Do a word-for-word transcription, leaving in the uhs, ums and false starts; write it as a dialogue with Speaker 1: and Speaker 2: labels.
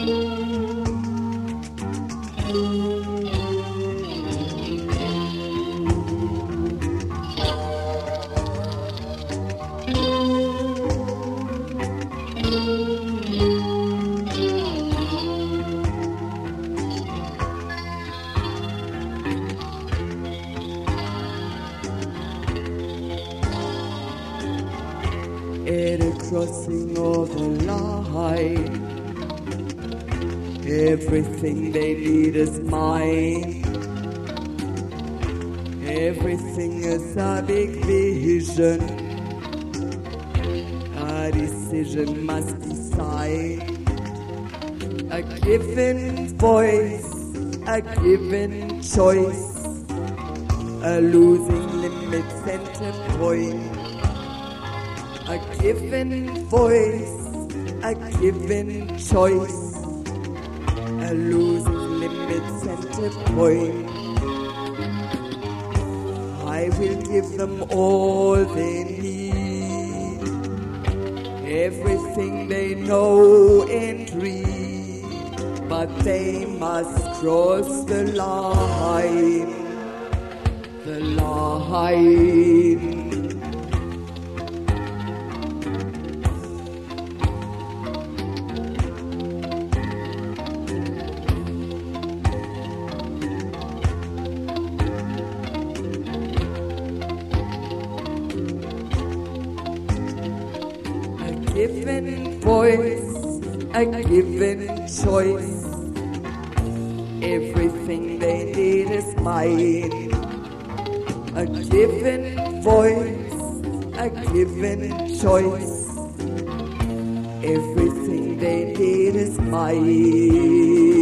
Speaker 1: At a crossing of the line, everything they need is mine. Everything is a big vision. A decision must decide. A given voice, a given choice, a losing limit center point. A given voice, a given choice, a losing limit center point. I will give them all they need, everything they know and read, but they must cross the line, the line. A given voice, a given choice, everything they need is mine. A given voice, a given choice, everything they need is mine.